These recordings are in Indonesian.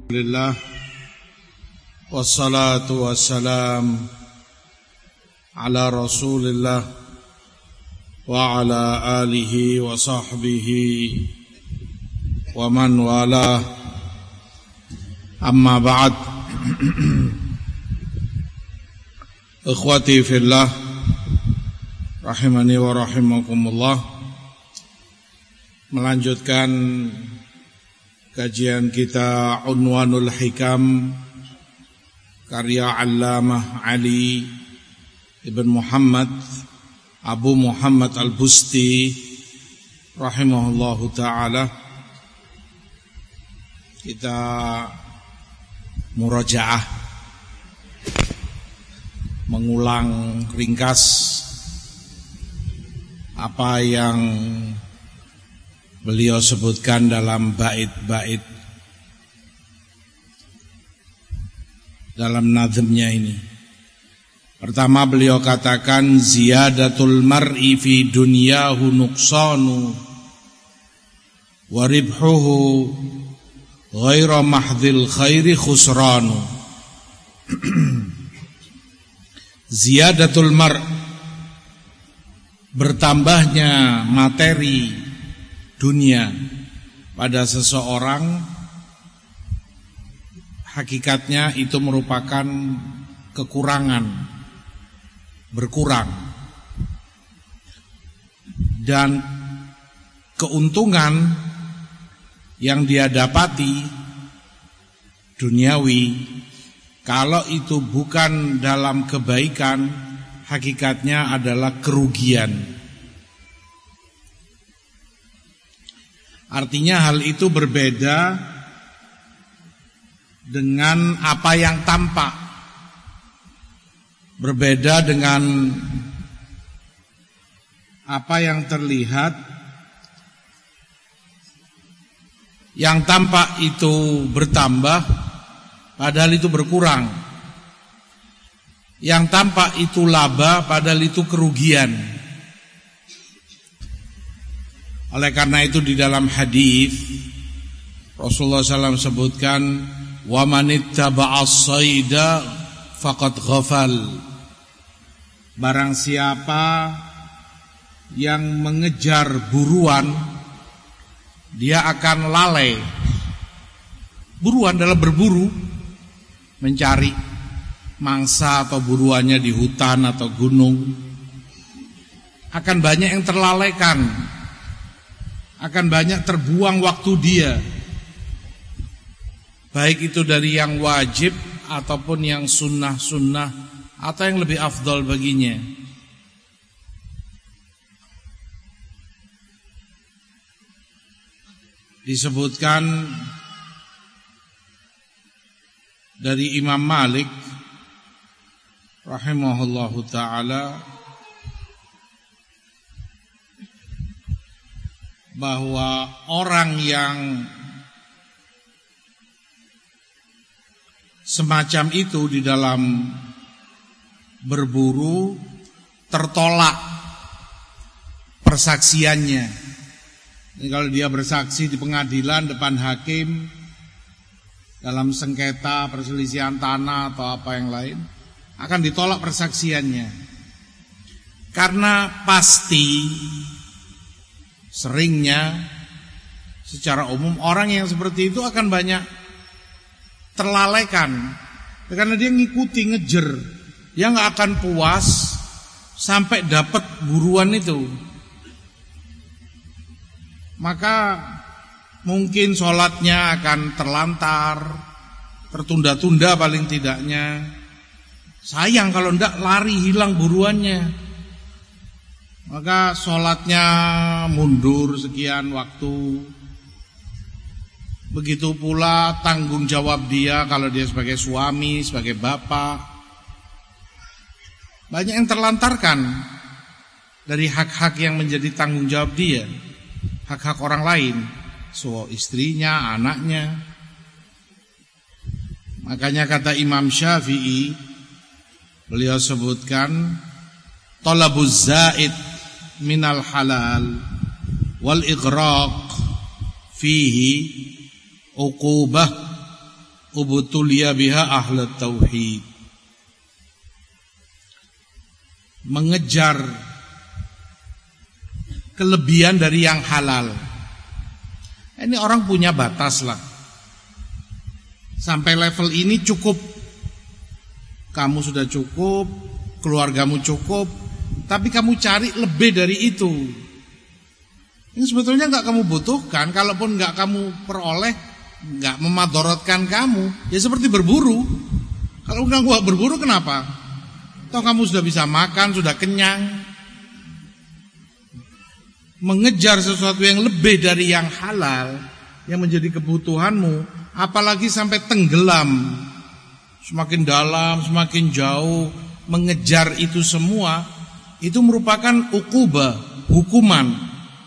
Alhamdulillah wassalatu wassalam ala Rasulillah wa ala alihi wa sahbihi wa man wala. Amma ba'd. Ikhwati fillah rahimani wa rahimakumullah. Melanjutkan kajian kita Unwanul Hikam karya Allamah Ali Ibn Muhammad Abu Muhammad Al-Busti rahimahullahu ta'ala. Kita murajaah, mengulang ringkas apa yang beliau sebutkan dalam bait-bait dalam nazmnya ini. Pertama beliau katakan ziyadatul mar'i fi dunyahu nuqsanu wa ribhuhu ghaira mahdhil khairi khusranu. Ziyadatul mar', bertambahnya materi dunia pada seseorang, hakikatnya itu merupakan kekurangan, berkurang. Dan keuntungan yang dia dapati duniawi, kalau itu bukan dalam kebaikan, hakikatnya adalah kerugian. Artinya hal itu berbeda dengan apa yang tampak, berbeda dengan apa yang terlihat. Yang tampak itu bertambah, padahal itu berkurang. Yang tampak itu laba, padahal itu kerugian. Oleh karena itu di dalam hadis Rasulullah SAW sebutkan, wa manittaba'as sayda faqad ghafal. Barang siapa yang mengejar buruan, dia akan lalai. Buruan adalah berburu, mencari mangsa atau buruannya di hutan atau gunung. Akan banyak yang terlalaikan, akan banyak terbuang waktu dia, baik itu dari yang wajib ataupun yang sunnah-sunnah atau yang lebih afdal baginya. Disebutkan dari Imam Malik rahimahullahu ta'ala bahwa orang yang semacam itu di dalam berburu tertolak persaksiannya. Jadi kalau dia bersaksi di pengadilan depan hakim dalam sengketa perselisihan tanah atau apa yang lain, akan ditolak persaksiannya. Karena pasti seringnya secara umum orang yang seperti itu akan banyak terlalaikan, karena dia ngikuti, ngejer, dia nggak akan puas sampai dapat buruan itu. Maka mungkin sholatnya akan terlantar, tertunda-tunda paling tidaknya. Sayang kalau enggak lari, hilang buruannya. Maka sholatnya mundur sekian waktu. Begitu pula tanggung jawab dia kalau dia sebagai suami, sebagai bapak. Banyak yang terlantarkan dari hak-hak yang menjadi tanggung jawab dia, hak-hak orang lain, istrinya, anaknya. Makanya kata Imam Syafi'i, beliau sebutkan talabuz zaid minal halal wal ighraq fihi uqubah ubtuliya biha ahlut tauhid. Mengejar kelebihan dari yang halal. Ini orang punya batas lah. Sampai level ini cukup. Kamu sudah cukup, keluargamu cukup, tapi kamu cari lebih dari itu. Ini sebetulnya enggak kamu butuhkan. Kalaupun enggak kamu peroleh, enggak memadorotkan kamu, ya seperti berburu. Kalau kamu enggak berburu, kenapa? Toh kamu sudah bisa makan, sudah kenyang. Mengejar sesuatu yang lebih dari yang halal, yang menjadi kebutuhanmu, apalagi sampai tenggelam, semakin dalam, semakin jauh, mengejar itu semua, itu merupakan uqubah, hukuman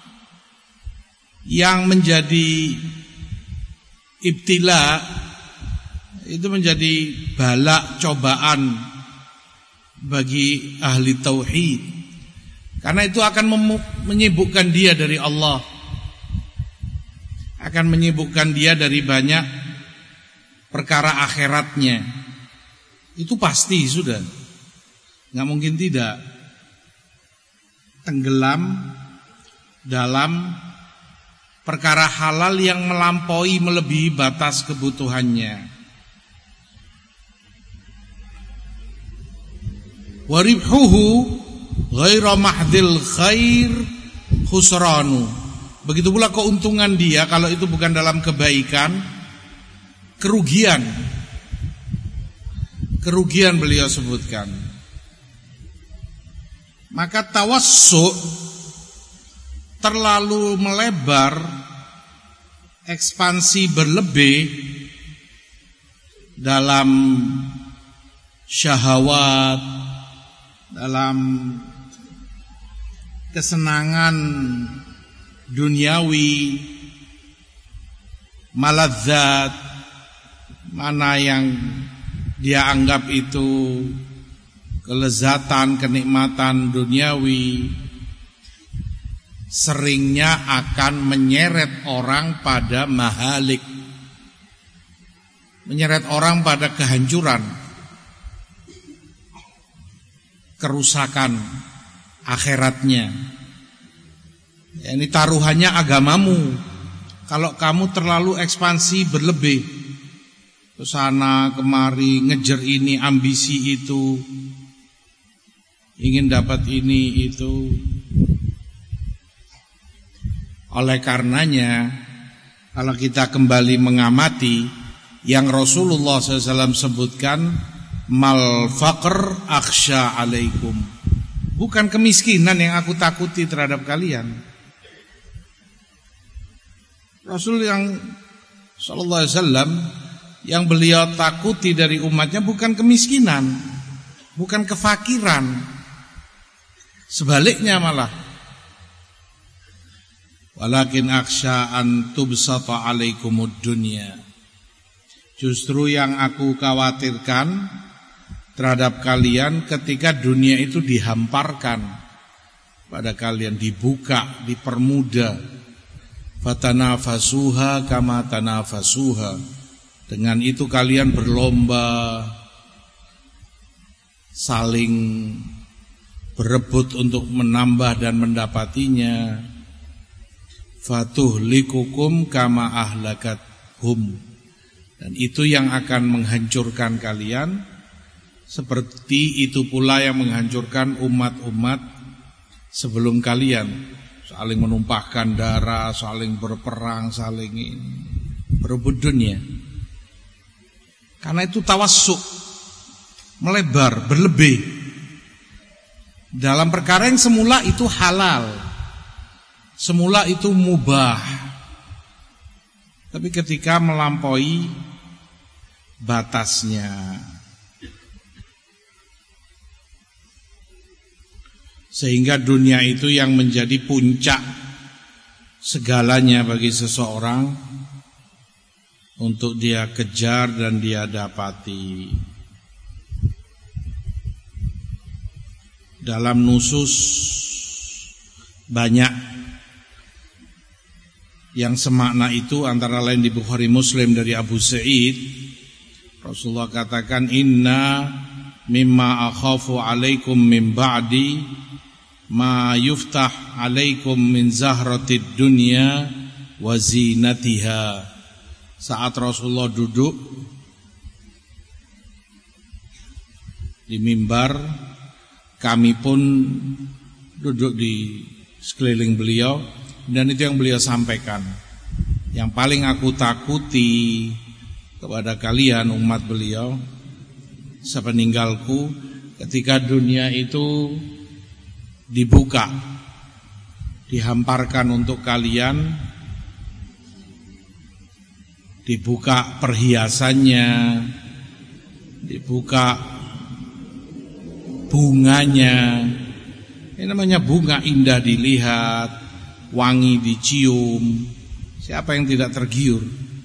yang menjadi ibtila, itu menjadi bala, cobaan bagi ahli tauhid. Karena itu akan menyibukkan dia dari Allah, akan menyibukkan dia dari banyak perkara akhiratnya. Itu pasti sudah, nggak mungkin tidak. Tenggelam dalam perkara halal yang melampaui, melebihi batas kebutuhannya. Waribhuhu ghaira mahdil khair khusranu. Begitu pula keuntungan dia kalau itu bukan dalam kebaikan, kerugian. Kerugian beliau sebutkan. Maka tawassu', terlalu melebar, ekspansi berlebih dalam syahwat, dalam kesenangan duniawi, maladzat, mana yang dia anggap itu kelezatan, kenikmatan duniawi, seringnya akan menyeret orang pada mahalik, menyeret orang pada kehancuran, kerusakan akhiratnya. Ya, ini taruhannya agamamu. Kalau kamu terlalu ekspansi berlebih, ke sana kemari, ngejar ini, ambisi itu, ingin dapat ini itu. Oleh karenanya, kalau kita kembali mengamati yang Rasulullah SAW sebutkan, mal faqr akhsha alaikum, bukan kemiskinan yang aku takuti terhadap kalian. Rasul yang sallallahu alaihi wasallam yang beliau takuti dari umatnya bukan kemiskinan, bukan kefakiran. Sebaliknya malah, walakin akhsha an tubsata alaikumud dunya. Justru yang aku khawatirkan terhadap kalian ketika dunia itu dihamparkan pada kalian, dibuka, dipermudah. Fatanafasuha kama tanafasuha. Dengan itu kalian berlomba, saling berebut untuk menambah dan mendapatinya. Fatuhlikukum kama ahlakathum. Dan itu yang akan menghancurkan kalian, seperti itu pula yang menghancurkan umat-umat sebelum kalian. Saling menumpahkan darah, saling berperang, saling berebut dunia. Karena itu tawassuk, melebar, berlebih dalam perkara yang semula itu halal, semula itu mubah, tapi ketika melampaui batasnya, sehingga dunia itu yang menjadi puncak segalanya bagi seseorang untuk dia kejar dan dia dapati. Dalam nusus banyak yang semakna itu, antara lain di Bukhari Muslim dari Abu Sa'id Rasulullah katakan, inna mimma akhafu alaikum min ba'di ma yuftah alaikum min zahratid dunya wa zinatiha. Saat Rasulullah duduk di mimbar, kami pun duduk di sekeliling beliau, dan itu yang beliau sampaikan. Yang paling aku takuti kepada kalian umat beliau sepeninggalku, ketika dunia itu dibuka, dihamparkan untuk kalian, dibuka perhiasannya, dibuka bunganya. Ini namanya bunga, indah dilihat, wangi dicium. Siapa yang tidak tergiur?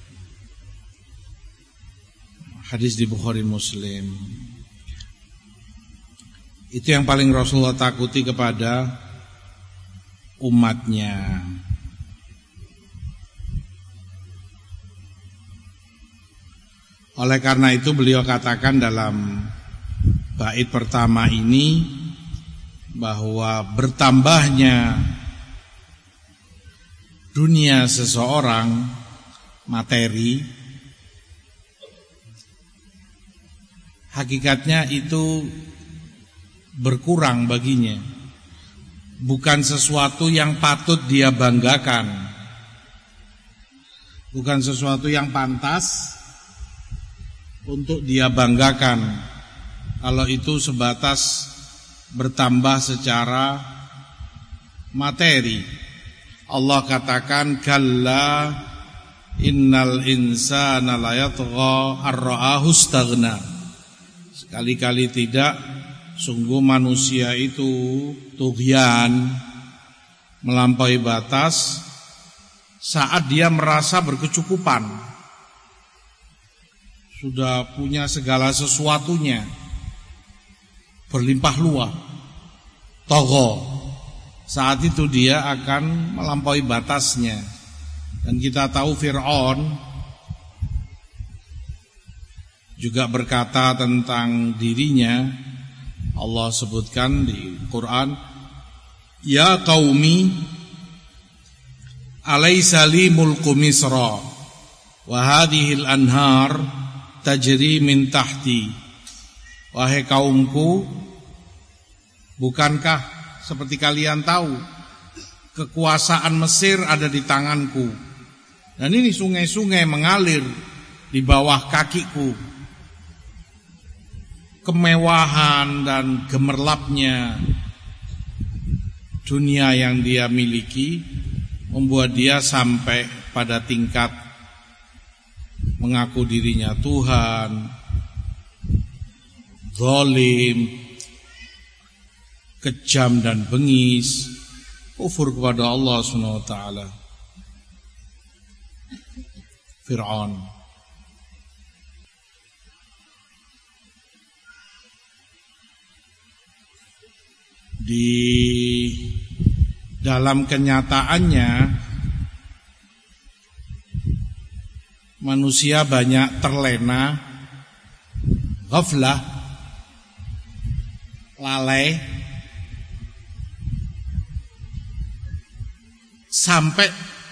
Hadis di Bukhari Muslim. Itu yang paling Rasulullah takuti kepada umatnya. Oleh karena itu beliau katakan dalam bait pertama ini bahwa bertambahnya dunia seseorang, materi, hakikatnya itu berkurang baginya, bukan sesuatu yang patut dia banggakan, bukan sesuatu yang pantas untuk dia banggakan. Kalau itu sebatas bertambah secara materi. Allah katakan, kalla innal insana layatgha ar-ra'ahu istaghna. Sekali-kali tidak, sungguh manusia itu tughyan, melampaui batas saat dia merasa berkecukupan, sudah punya segala sesuatunya, berlimpah luas, tagha. Saat itu dia akan melampaui batasnya. Dan kita tahu Fir'aun juga berkata tentang dirinya, Allah sebutkan di Quran, ya qaumi alaysa li mulku Misra wa hadhil anhar tajri min tahti. Wahai kaumku, bukankah seperti kalian tahu kekuasaan Mesir ada di tanganku, dan ini sungai-sungai mengalir di bawah kakiku. Kemewahan dan gemerlapnya dunia yang dia miliki membuat dia sampai pada tingkat mengaku dirinya Tuhan, zalim, kejam dan bengis, kufur kepada Allah Subhanahu wa taala. Fir'aun. Di dalam kenyataannya manusia banyak terlena, ghaflah, lalai, sampai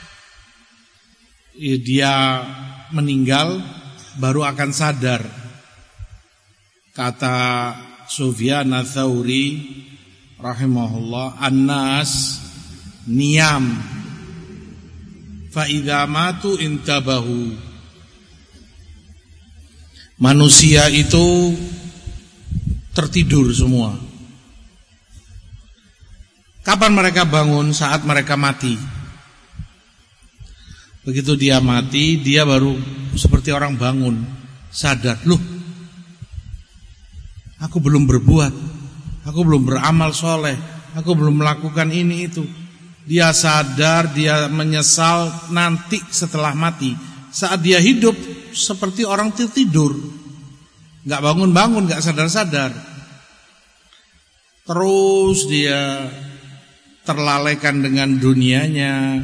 dia meninggal baru akan sadar. Kata Sufyan Ats-Tsauri rahimahullah, annas niyam fa idza matu intabahu. Manusia itu tertidur semua. Kapan mereka bangun? Saat mereka mati. Begitu dia mati, dia baru seperti orang bangun, sadar, loh, aku belum berbuat, aku belum beramal soleh, aku belum melakukan ini itu. Dia sadar, dia menyesal nanti setelah mati. Saat dia hidup seperti orang tertidur, gak bangun-bangun, gak sadar-sadar. Terus dia terlalaikan dengan dunianya,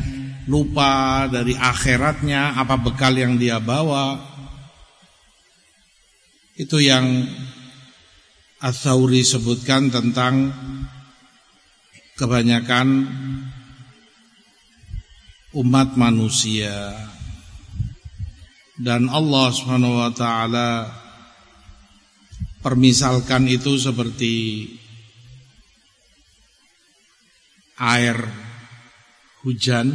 lupa dari akhiratnya, apa bekal yang dia bawa. Itu yang Ats-Tsauri sebutkan tentang kebanyakan umat manusia. Dan Allah Subhanahu wa taala permisalkan itu seperti air hujan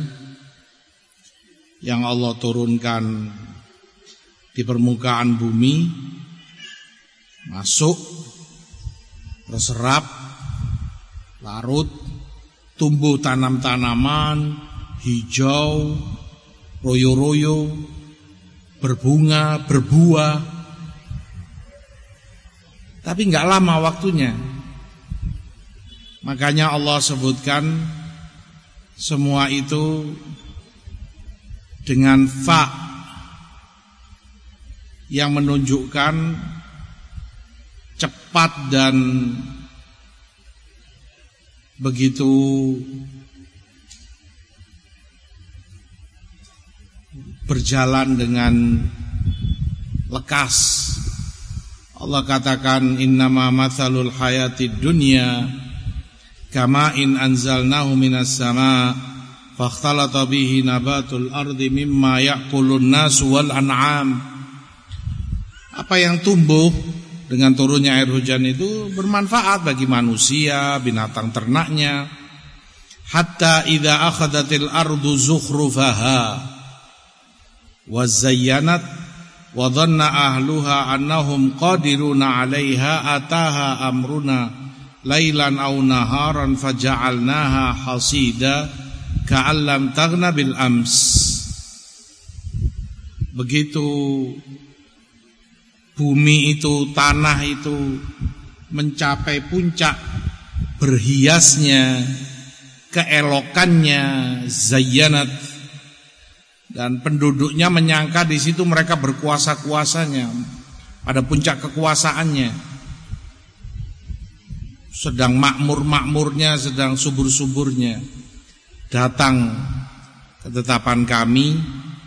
yang Allah turunkan di permukaan bumi, masuk, terserap, larut, tumbuh tanam-tanaman hijau, royo-royo, berbunga, berbuah. Tapi enggak lama waktunya. Makanya Allah sebutkan semua itu dengan fa yang menunjukkan cepat dan begitu berjalan dengan lekas. Allah katakan innama matsalul hayatid dunya kama in anzalnahu minas sama fakhtalata bihi nabatul ardi mimma ya'kulun nas wal an'am. Apa yang tumbuh dengan turunnya air hujan itu bermanfaat bagi manusia, binatang ternaknya. Hatta idza akhadhatil ardu zukhrufaha wa zayyanat wa dhanna ahluha annahum qadiruna 'alaiha ataha amruna lailan aw naharan faja'alnaha hasida ka'allam taghna bil ams. Begitu bumi itu, tanah itu mencapai puncak berhiasnya, keelokannya, zayyanat, dan penduduknya menyangka di situ mereka berkuasa-kuasanya, pada puncak kekuasaannya, sedang makmur-makmurnya, sedang subur-suburnya. Datang ketetapan kami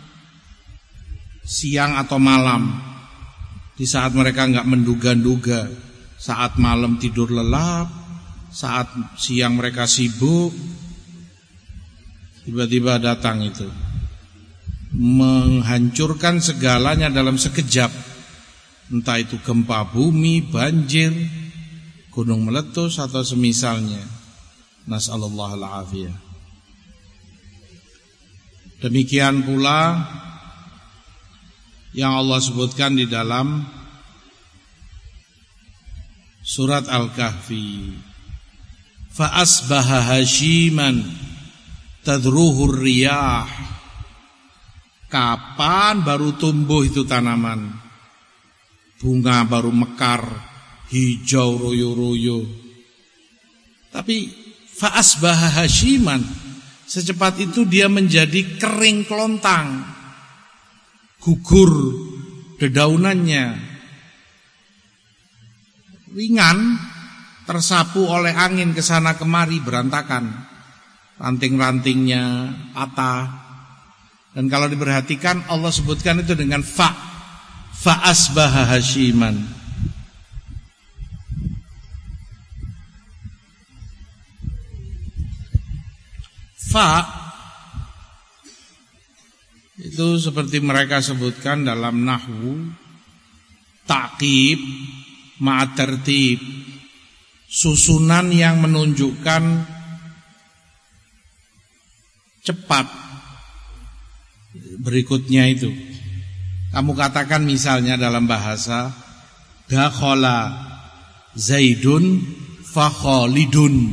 siang atau malam, di saat mereka enggak menduga-duga, saat malam tidur lelap, saat siang mereka sibuk, tiba-tiba datang itu, menghancurkan segalanya dalam sekejap. Entah itu gempa bumi, banjir, gunung meletus atau semisalnya. Nas'allallahu al-afiyah. Demikian pula yang Allah sebutkan di dalam surat Al-Kahfi, fa asbaha hashiman tadruhur riyah. Kapan baru tumbuh itu tanaman? Bunga baru mekar, hijau royo-royo. Tapi fa asbaha hashiman, secepat itu dia menjadi kering kelontang, gugur dedaunannya, ringan, tersapu oleh angin kesana kemari, berantakan, ranting-rantingnya patah. Dan kalau diperhatikan Allah sebutkan itu dengan fa asbaha hashiman. Fa itu seperti mereka sebutkan dalam nahwu, ta'qib ma'a tertib, susunan yang menunjukkan cepat. Berikutnya itu, kamu katakan misalnya dalam bahasa, dakhala Zaidun fa Khalidun.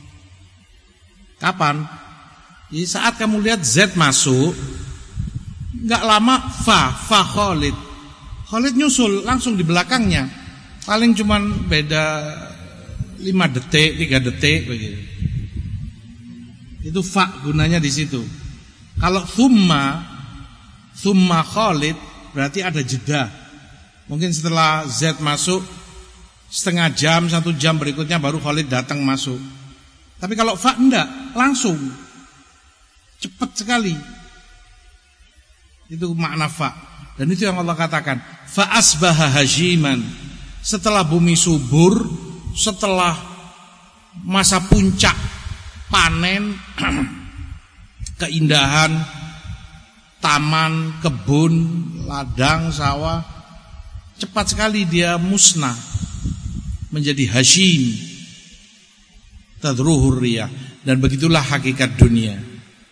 Kapan? Di saat kamu lihat Z masuk, enggak lama fa Khalid. Khalid nyusul langsung di belakangnya. Paling cuman beda 5 detik, 3 detik begitu. Itu fa gunanya di situ. Kalau thumma Khalid berarti ada jeda. Mungkin setelah Z masuk setengah jam, 1 jam berikutnya baru Khalid datang masuk. Tapi kalau fa enggak, langsung. Cepat sekali. Itu makna fa. Dan itu yang Allah katakan, fa asbaha hajiman. Setelah bumi subur, setelah masa puncak panen, keindahan taman, kebun, ladang, sawah, cepat sekali dia musnah menjadi hashim, tadruhur riyah. Dan begitulah hakikat dunia,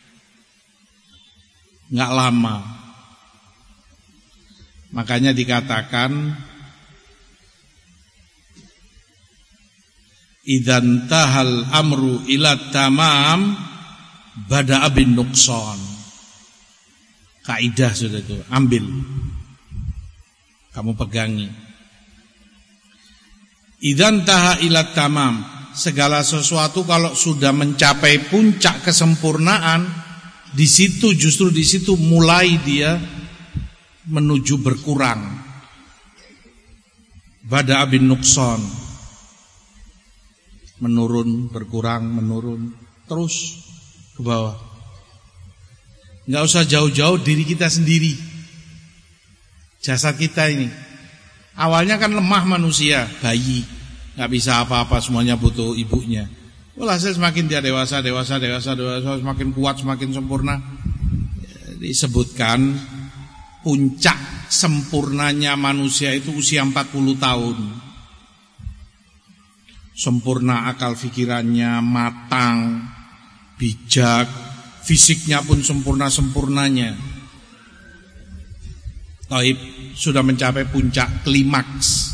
nggak lama. Makanya dikatakan idzan tahal amru ila tamam bada'a bin nuqsan. Kaidah sudah itu, ambil, kamu pegangi. Idzan taha ila tamam, segala sesuatu kalau sudah mencapai puncak kesempurnaan, justru di situ mulai dia menuju berkurang. Bada'a bin nuqsan, menurun, berkurang, menurun, terus ke bawah. Nggak usah jauh-jauh, diri kita sendiri, jasad kita ini. Awalnya kan lemah manusia, bayi, nggak bisa apa-apa, semuanya butuh ibunya. Walhasil semakin dia dewasa, semakin kuat, semakin sempurna. Disebutkan puncak sempurnanya manusia itu usia 40 tahun. Sempurna akal pikirannya, matang, bijak, fisiknya pun sempurna-sempurnanya. Taib sudah mencapai puncak klimaks.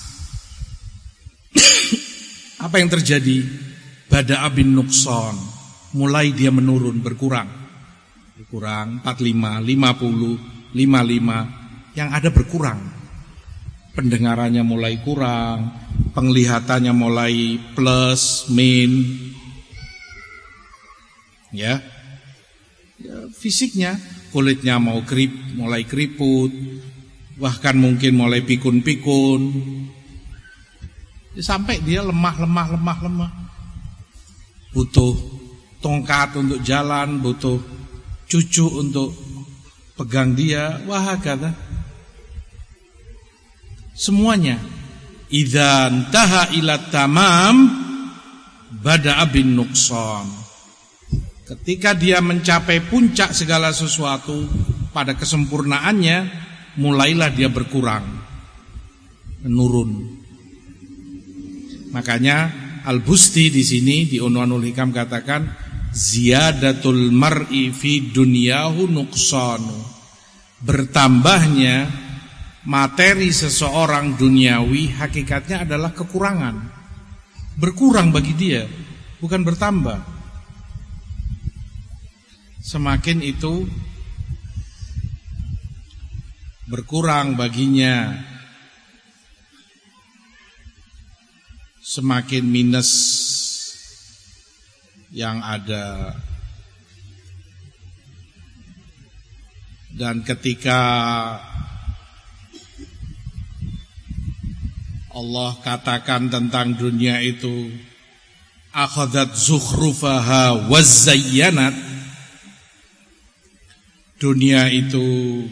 Apa yang terjadi? Bada'a bin nuqsan, mulai dia menurun, berkurang, 45, 50, 55, yang ada berkurang. Pendengarannya mulai kurang, penglihatannya mulai plus, min, ya fisiknya, kulitnya mulai keriput, bahkan mungkin mulai pikun-pikun, sampai dia lemah. Butuh tongkat untuk jalan, butuh cucu untuk pegang dia, wahakata. Semuanya idzan taha ila tamam bada'a bin nuqsan. Ketika dia mencapai puncak segala sesuatu pada kesempurnaannya, mulailah dia berkurang, menurun. Makanya Al-Busti di sini di Unwanul Hikam katakan ziyadatul mar'i fi dunyahu nuqsanu. Bertambahnya materi seseorang duniawi hakikatnya adalah kekurangan. Berkurang bagi dia, bukan bertambah. Semakin itu berkurang baginya, semakin minus yang ada. Dan ketika Allah katakan tentang dunia itu akhadhat zukhrufaha wazzayyanat, dunia itu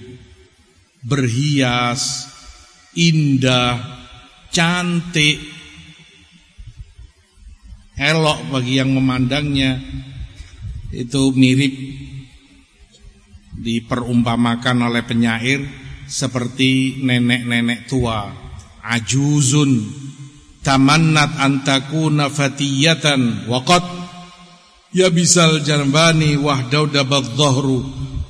berhias, indah, cantik, elok bagi yang memandangnya. Itu mirip diperumpamakan oleh penyair seperti nenek-nenek tua, ajuzun tamannat antakuna fatiyatan waqad yabisal jarbani wahdaudabat dhahru.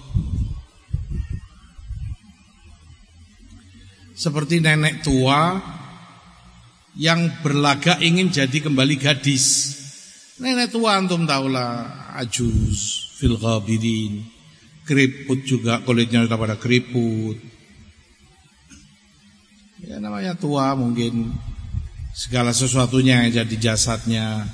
Seperti nenek tua yang berlagak ingin jadi kembali gadis. Nenek tua antum tahulah, ajuz fil ghabirin, keriput juga, kulitnya sudah pada keriput. Ya namanya tua, mungkin segala sesuatunya yang jadi jasadnya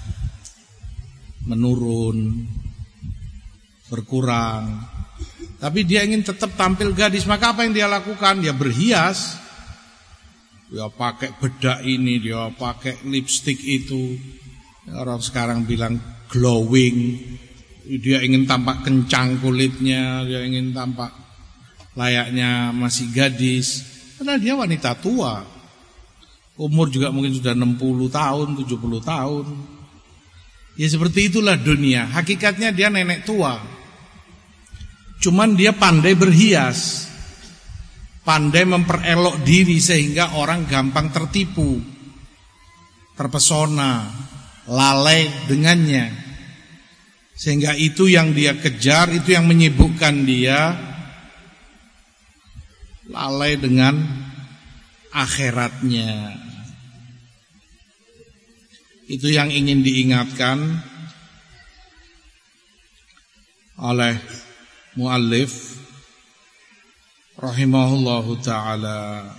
menurun, berkurang. Tapi dia ingin tetap tampil gadis, maka apa yang dia lakukan? Dia berhias. Dia pakai bedak ini, dia pakai lipstik itu. Orang sekarang bilang glowing. Dia ingin tampak kencang kulitnya, dia ingin tampak layaknya masih gadis, padahal dia wanita tua. Umur juga mungkin sudah 60 tahun, 70 tahun. Ya seperti itulah dunia. Hakikatnya dia nenek tua. Cuman dia pandai berhias, pandai memperelok diri sehingga orang gampang tertipu, terpesona, lalai dengannya. Sehingga itu yang dia kejar, itu yang menyibukkan dia lalai dengan akhiratnya. Itu yang ingin diingatkan oleh muallif rahimahullahu ta'ala.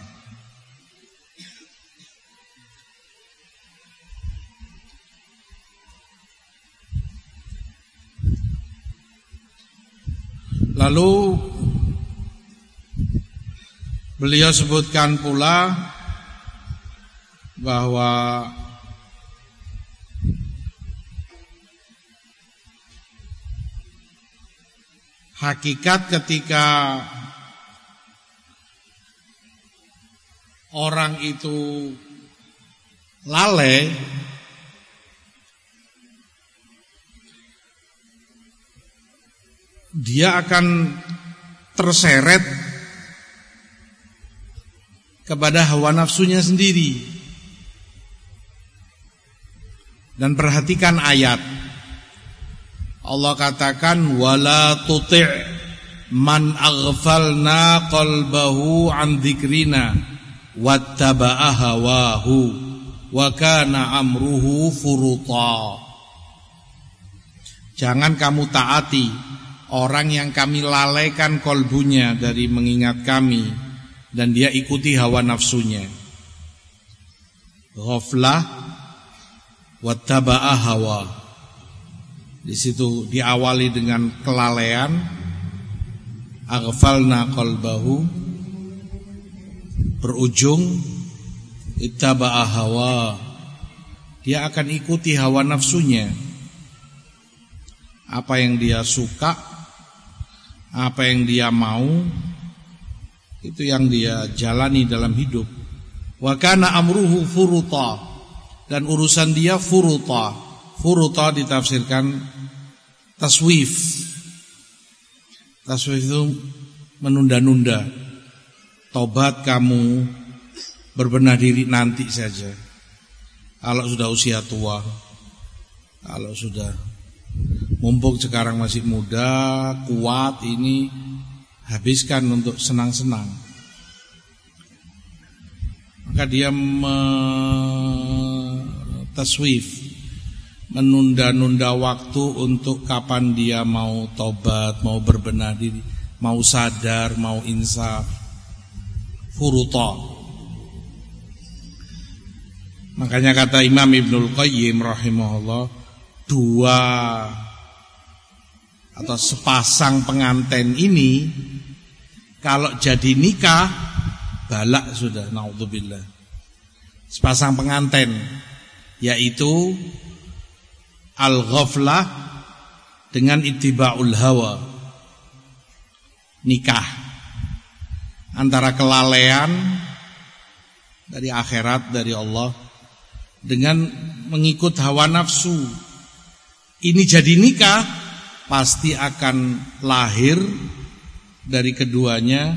Lalu beliau sebutkan pula bahwa hakikat ketika orang itu lalai, dia akan terseret kepada hawa nafsunya sendiri. Dan perhatikan ayat Allah katakan, wala tuti' man aghfalna qalbahu an dzikrina wattaba'a hawahu wa kana amruhu furuta. Jangan kamu taati orang yang kami lalaikan kolbunya dari mengingat kami dan dia ikuti hawa nafsunya. Ghaflah wattaba'a hawa. Di situ diawali dengan kelalaian, aghfalna qalbahu, berujung ittaba'a hawa. Dia akan ikuti hawa nafsunya. Apa yang dia suka, apa yang dia mau, itu yang dia jalani dalam hidup. Wa kana amruhu furuta, dan urusan dia furuta. Furuta ditafsirkan taswif. Taswif itu menunda-nunda. Tobat kamu, berbenah diri nanti saja. Kalau sudah usia tua, kalau sudah mumpung sekarang masih muda, kuat, ini habiskan untuk senang-senang. Maka dia taswif, menunda-nunda waktu untuk kapan dia mau tobat, mau berbenah diri, mau sadar, mau insaf. Furuta. Makanya kata Imam Ibnul Qayyim rahimahullah, dua atau sepasang pengantin ini kalau jadi nikah balak sudah, naudzubillah. Sepasang pengantin yaitu al-ghaflah dengan ittiba'ul hawa. Nikah antara kelalaian dari akhirat, dari Allah, dengan mengikut hawa nafsu. Ini jadi nikah, pasti akan lahir dari keduanya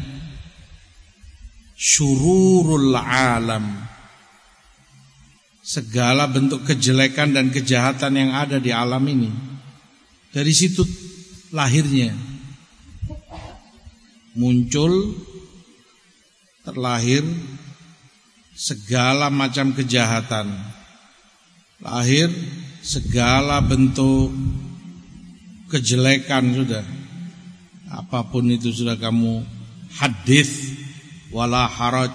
syururul alam, segala bentuk kejelekan dan kejahatan yang ada di alam ini. Dari situ lahirnya, muncul, terlahir segala macam kejahatan, lahir segala bentuk kejelekan sudah. Apapun itu sudah kamu hadits wala haraj.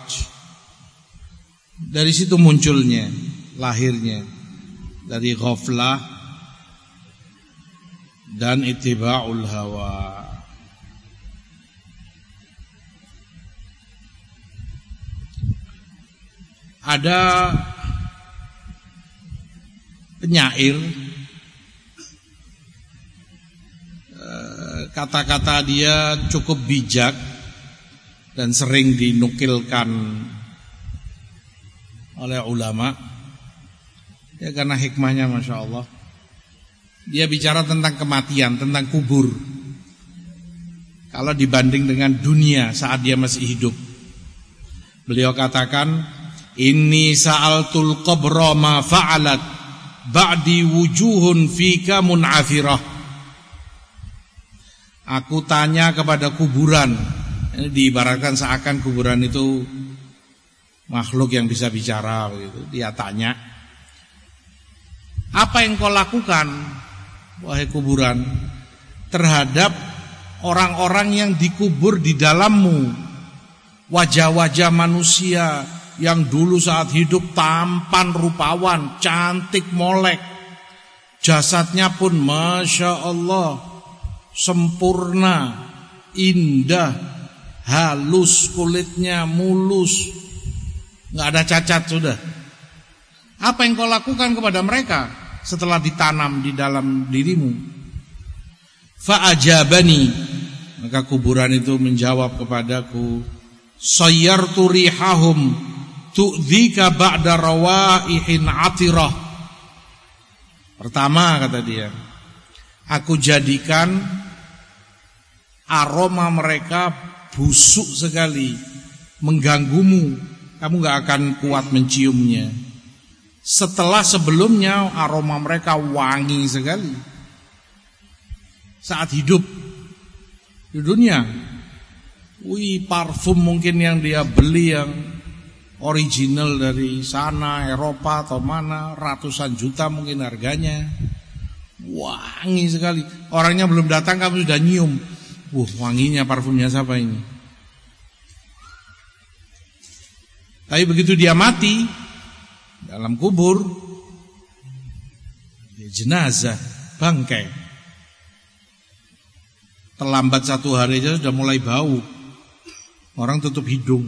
Dari situ munculnya, lahirnya, dari ghaflah dan ittiba'ul hawa. Ada penyair, kata-kata dia cukup bijak dan sering dinukilkan oleh ulama. Ya karena hikmahnya Masya Allah. Dia bicara tentang kematian, tentang kubur. Kalau dibanding dengan dunia saat dia masih hidup. Beliau katakan, inni sa'altul qabra ma fa'alat ba'di wujuhun fika mun'afirah. Aku tanya kepada kuburan. Ini diibaratkan seakan kuburan itu makhluk yang bisa bicara begitu. Dia tanya, apa yang kau lakukan wahai kuburan terhadap orang-orang yang dikubur di dalammu? Wajah-wajah manusia yang dulu saat hidup tampan rupawan, cantik molek, jasadnya pun Masya Allah sempurna, indah, halus, kulitnya mulus, nggak ada cacat sudah. Apa yang kau lakukan kepada mereka setelah ditanam di dalam dirimu? Fa'ajabani, maka kuburan itu menjawab kepadaku, sayyartu rihahum tu'dhika ba'da rawaihin atirah. Pertama kata dia, aku jadikan aroma mereka busuk sekali, mengganggumu, kamu gak akan kuat menciumnya. Setelah sebelumnya aroma mereka wangi sekali saat hidup di dunia. Parfum mungkin yang dia beli yang original dari sana, Eropa atau mana, ratusan juta mungkin harganya. Wangi sekali. Orangnya belum datang kamu sudah nyium. Wanginya parfumnya siapa ini? Tapi begitu dia mati dalam kubur, dia jenazah, bangkai. Terlambat 1 hari saja sudah mulai bau. Orang tutup hidung,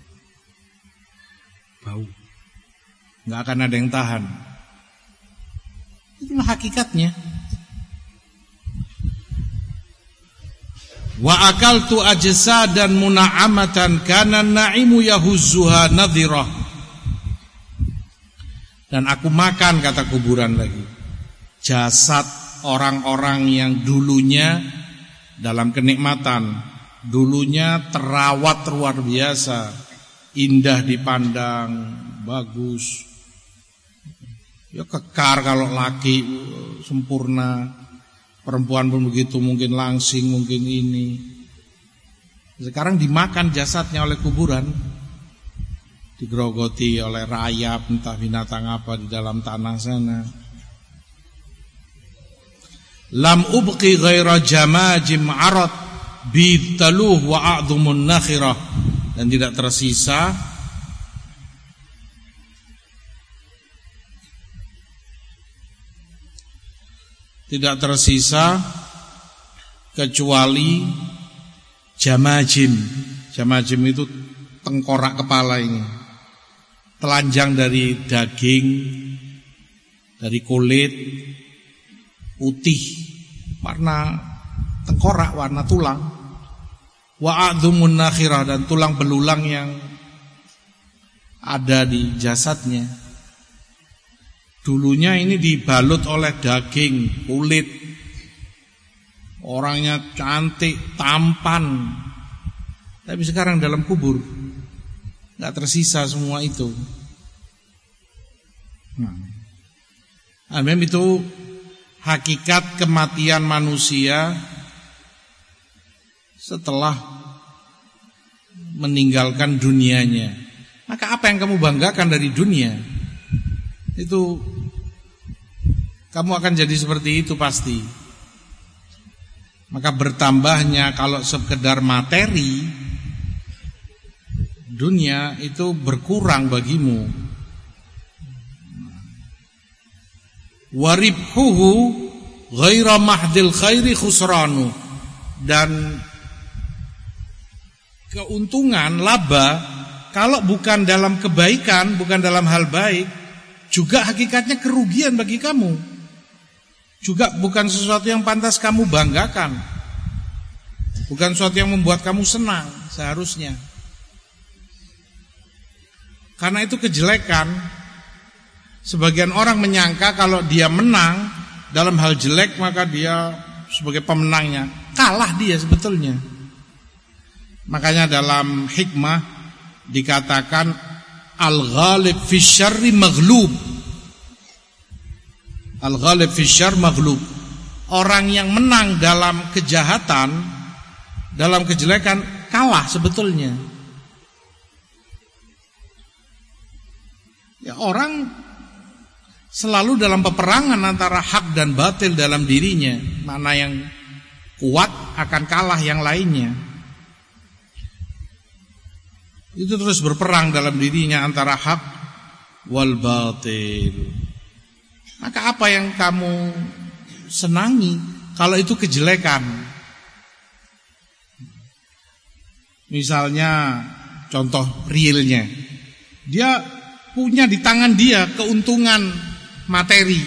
bau, nggak akan ada yang tahan. Itulah hakikatnya. Wa akaltu ajsadan muna'amatan kana na'imu yahuzzuha nadhirah. Dan aku makan, kata kuburan lagi, jasad orang-orang yang dulunya dalam kenikmatan, dulunya terawat luar biasa, indah dipandang, bagus. Ya kekar kalau laki sempurna, perempuan pun begitu, mungkin langsing, mungkin ini. Sekarang dimakan jasadnya oleh kuburan, digerogoti oleh rayap, entah binatang apa di dalam tanah sana. Lam ubqi ghaira jamajim arat bitaluh wa a'dhumun nakhirah. Dan tidak tersisa kecuali jamajim. Jamajim itu tengkorak kepala ini, telanjang dari daging, dari kulit, putih, warna tengkorak, warna tulang. Wa a'dhumun nakhirah, dan tulang belulang yang ada di jasadnya. Dulunya ini dibalut oleh daging, kulit, orangnya cantik, tampan. Tapi sekarang dalam kubur nggak tersisa semua itu. Memang itu hakikat kematian manusia setelah meninggalkan dunianya. Maka apa yang kamu banggakan dari dunia, itu kamu akan jadi seperti itu pasti. Maka bertambahnya kalau sekedar materi, dunia itu berkurang bagimu. Waribhuhu ghaira mahdil khairi khusranu. Dan keuntungan, laba, kalau bukan dalam kebaikan, bukan dalam hal baik, juga hakikatnya kerugian bagi kamu. Juga bukan sesuatu yang pantas kamu banggakan, bukan sesuatu yang membuat kamu senang seharusnya. Karena itu kejelekan. Sebagian orang menyangka kalau dia menang dalam hal jelek maka dia sebagai pemenangnya. Kalah dia sebetulnya. Makanya dalam hikmah dikatakan al-ghalib fi syarri maghlub. Al-ghalib fi syarri maghlub. Orang yang menang dalam kejahatan, dalam kejelekan kalah sebetulnya. Ya, orang selalu dalam peperangan antara hak dan batil dalam dirinya. Mana yang kuat akan kalah yang lainnya. Itu terus berperang dalam dirinya antara hak wal batil. Maka apa yang kamu senangi kalau itu kejelekan? Misalnya contoh realnya, dia punya di tangan dia keuntungan materi,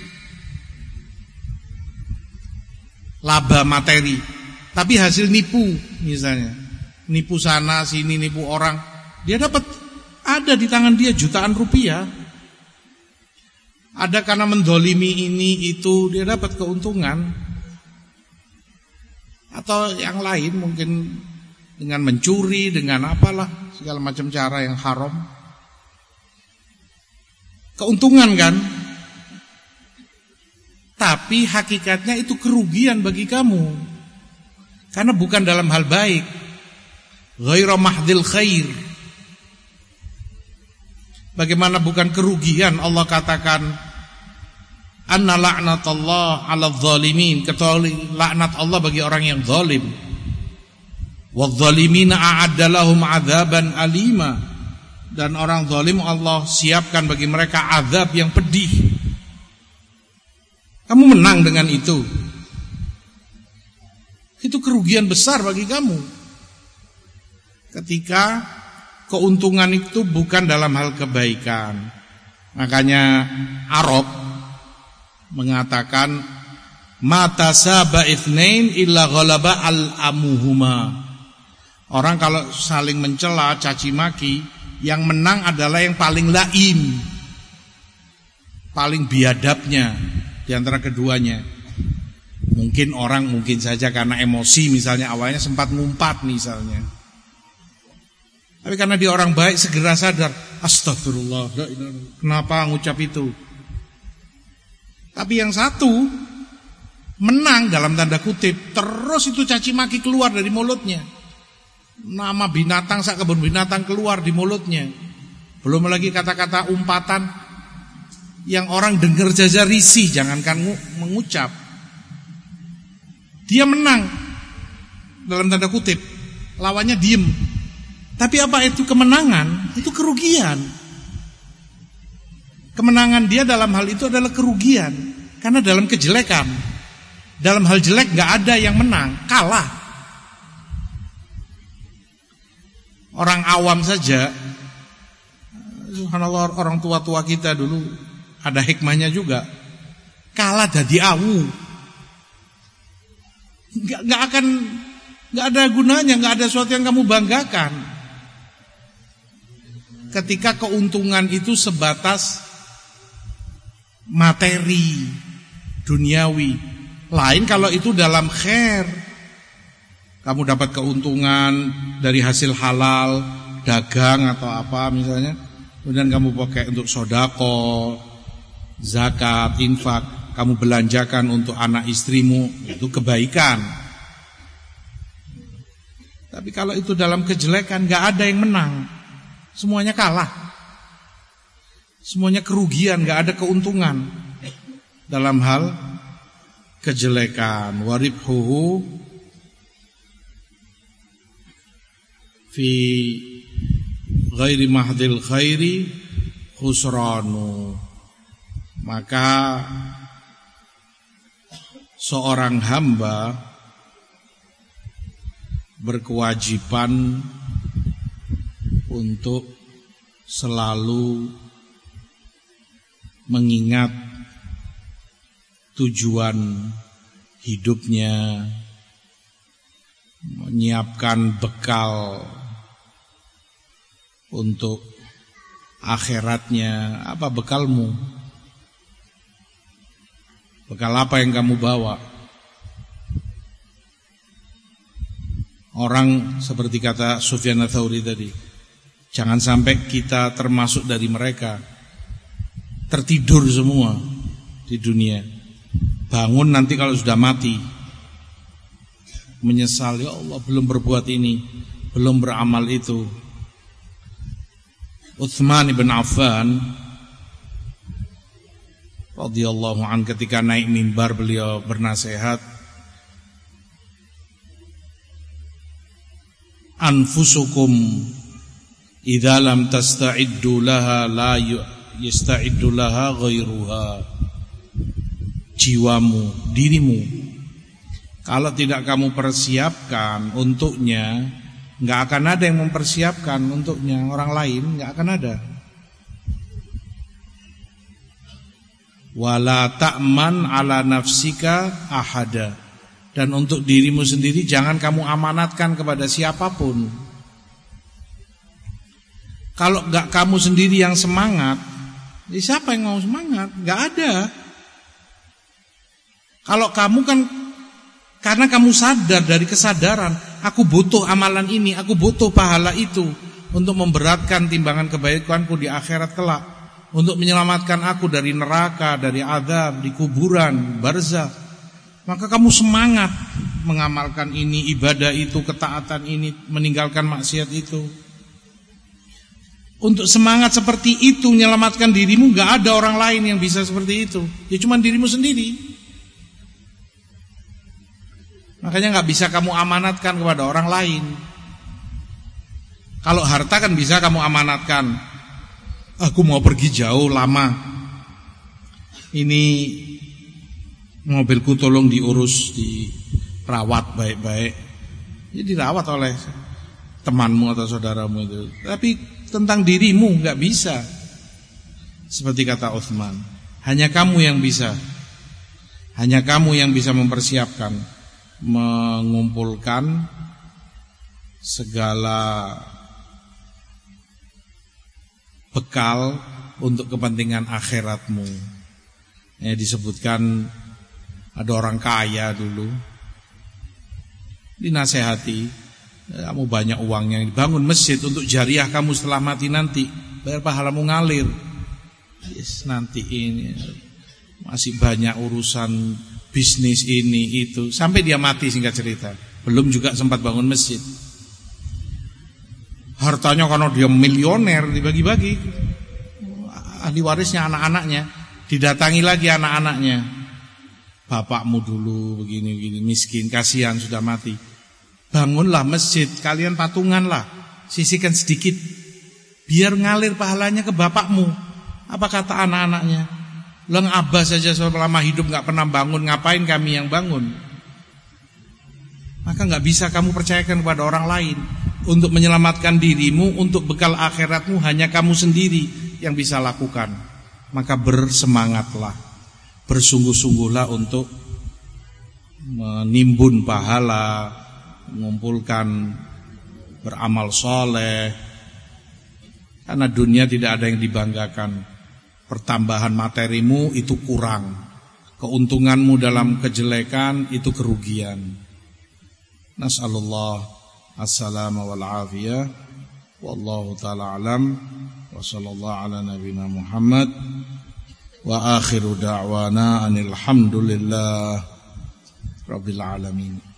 laba materi, tapi hasil nipu misalnya, nipu sana sini, nipu orang, dia dapat, ada di tangan dia jutaan rupiah, ada karena mendolimi ini itu dia dapat keuntungan, atau yang lain mungkin dengan mencuri, dengan apalah segala macam cara yang haram, keuntungan kan. Tapi hakikatnya itu kerugian bagi kamu, karena bukan dalam hal baik. Ghairu mahdil khair. Bagaimana bukan kerugian? Allah katakan anna la'natallah 'alal zalimin, kecuali laknat Allah bagi orang yang zalim. Wadh-dhalimina a'adda lahum 'adzaban alima, dan orang zalim Allah siapkan bagi mereka azab yang pedih. Kamu menang dengan itu. Itu kerugian besar bagi kamu. Ketika keuntungan itu bukan dalam hal kebaikan. Makanya Arab mengatakan mata saba itsnain illa ghalaba al-amuhuma. Orang kalau saling mencela, caci maki, yang menang adalah yang paling laim, paling biadabnya di antara keduanya. Mungkin orang mungkin saja karena emosi misalnya awalnya sempat ngumpat misalnya. Tapi karena dia orang baik segera sadar, astagfirullah, kenapa ngucap itu? Tapi yang satu menang dalam tanda kutip, terus itu caci maki keluar dari mulutnya. Nama binatang sak kebun binatang keluar di mulutnya. Belum lagi kata-kata umpatan yang orang dengar saja risih, jangankan mengucap. Dia menang dalam tanda kutip, lawannya diem. Tapi apa itu kemenangan? Itu kerugian. Kemenangan dia dalam hal itu adalah kerugian, karena dalam kejelekan, dalam hal jelek gak ada yang menang, kalah. Orang awam saja, subhanallah, orang tua-tua kita dulu ada hikmahnya juga. Kalah dadi awu, nggak ada gunanya, nggak ada sesuatu yang kamu banggakan. Ketika keuntungan itu sebatas materi duniawi, lain kalau itu dalam khair. Kamu dapat keuntungan dari hasil halal, dagang atau apa misalnya, kemudian kamu pakai untuk sodako, zakat, infak, kamu belanjakan untuk anak istrimu, itu kebaikan. Tapi kalau itu dalam kejelekan, gak ada yang menang, semuanya kalah, semuanya kerugian, gak ada keuntungan dalam hal kejelekan. Waribhuhu fi ghairi mahdil khairi khusranu. Maka seorang hamba berkewajiban untuk selalu mengingat tujuan hidupnya, menyiapkan bekal untuk akhiratnya, apa bekalmu? Bekal apa yang kamu bawa? Orang seperti kata Sufyan Ats-Tsauri tadi, jangan sampai kita termasuk dari mereka tertidur semua di dunia. Bangun nanti kalau sudah mati menyesal, ya Allah belum berbuat ini, belum beramal itu. Utsman bin Affan radhiyallahu anhu ketika naik mimbar beliau bernasihat, anfusukum idza lam tasta'iddu laha la yasta'iddu laha ghairuha. Jiwamu, dirimu, kalau tidak kamu persiapkan untuknya, enggak akan ada yang mempersiapkan untuknya. Orang lain enggak akan ada. Wala ta'man ala nafsika ahada. Dan untuk dirimu sendiri jangan kamu amanatkan kepada siapapun. Kalau enggak kamu sendiri yang semangat, siapa yang mau semangat? Enggak ada. Kalau kamu kan, karena kamu sadar dari kesadaran, aku butuh amalan ini, aku butuh pahala itu untuk memberatkan timbangan kebaikanku di akhirat kelak, untuk menyelamatkan aku dari neraka, dari azab, di kuburan, barzakh. Maka kamu semangat mengamalkan ini, ibadah itu, ketaatan ini, meninggalkan maksiat itu. Untuk semangat seperti itu menyelamatkan dirimu, gak ada orang lain yang bisa seperti itu. Ya cuma dirimu sendiri. Makanya gak bisa kamu amanatkan kepada orang lain. Kalau harta kan bisa kamu amanatkan. Aku mau pergi jauh lama, ini mobilku tolong diurus, dirawat baik-baik. Ya dirawat oleh temanmu atau saudaramu itu. Tapi tentang dirimu gak bisa. Seperti kata Utsman, hanya kamu yang bisa. Hanya kamu yang bisa mempersiapkan, mengumpulkan segala bekal untuk kepentingan akhiratmu. Ya, disebutkan ada orang kaya dulu dinasehati, kamu banyak uangnya, bangun masjid untuk jariah kamu setelah mati nanti, biar pahalamu ngalir. Yes, nanti ini masih banyak urusan bisnis ini itu, sampai dia mati singkat cerita, belum juga sempat bangun masjid. Hartanya karena dia milioner dibagi-bagi, ahli warisnya anak-anaknya, didatangi lagi anak-anaknya, bapakmu dulu begini-begini, miskin, kasihan sudah mati, bangunlah masjid, kalian patunganlah, sisihkan sedikit biar ngalir pahalanya ke bapakmu. Apa kata anak-anaknya? Leng abah saja selama hidup gak pernah bangun, ngapain kami yang bangun? Maka gak bisa kamu percayakan kepada orang lain. Untuk menyelamatkan dirimu, untuk bekal akhiratmu, hanya kamu sendiri yang bisa lakukan. Maka bersemangatlah, bersungguh-sungguhlah untuk menimbun pahala, mengumpulkan, beramal soleh. Karena dunia tidak ada yang dibanggakan. Pertambahan materimu itu kurang, keuntunganmu dalam kejelekan itu kerugian. Nas'alullah as-salama wal afiyah. Wallahu ta'ala alam. Wa sallallahu ala nabina Muhammad. Wa akhiru da'wana anil hamdulillah rabbil alamin.